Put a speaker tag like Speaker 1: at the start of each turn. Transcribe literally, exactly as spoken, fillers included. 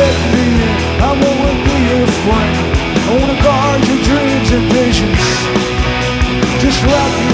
Speaker 1: let me in. I wanna be your friend. I wanna guard your dreams and visions, just like you